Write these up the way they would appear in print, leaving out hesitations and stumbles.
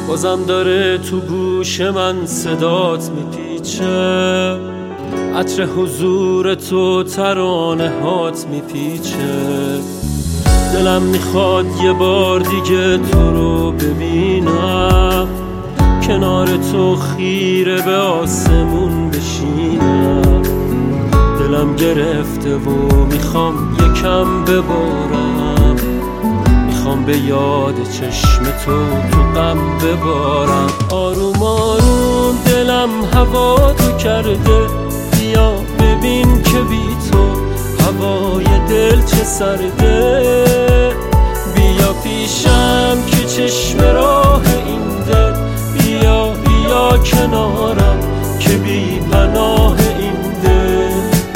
بازم داره تو گوش من صدات میپیچه، عطر حضور تو ترانه هات میپیچه. دلم میخواد یه بار دیگه تو رو ببینم، کنار تو خیره به آسمون بشینم. دلم گرفته و میخوام یکم ببارم، میخوام به یاد چشم تو غم ببارم. آروم آروم دلم هوا تو کرده، بیا ببین که بی تو هوای دل چه سرده. بیا پیشم که چشم راه این دل، بیا کنارم که بی پناه این دل.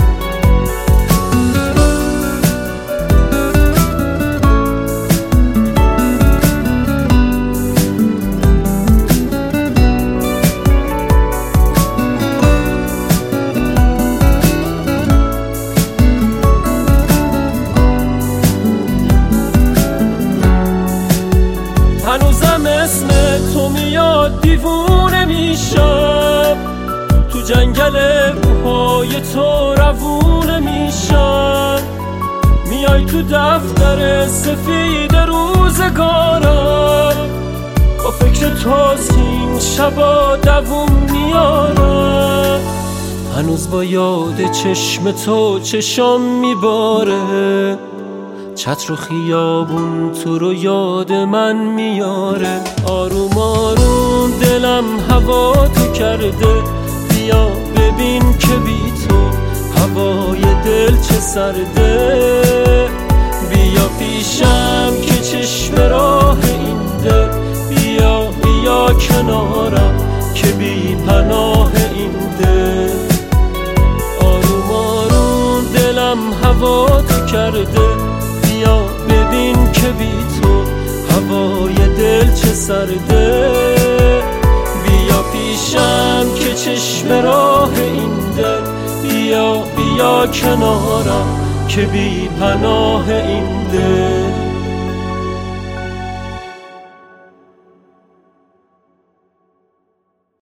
هنوزم اسم تو میاد دیوونه میشم، تو جنگل روحای تو روونه میشم. میای تو دفتر سفید روزگارم، با فکر تو این شبا دووم میارم. هنوز با یاد چشم تو چشام میباره، چتر و خیابون تو رو یاد من میاره. آروم آروم دلم هوا تو کرده، بیا ببین که بی تو هوای دل چه سرده. بیا پیشم که چشم راه این دل، بیا کنارم که بی پناه این دل. آروم آروم دلم هوا تو کرده، بیا ببین که بی تو هوای دل چه سرده. بیا پیشم که چشم راه این دل، بیا کنارم که بی پناه این دل.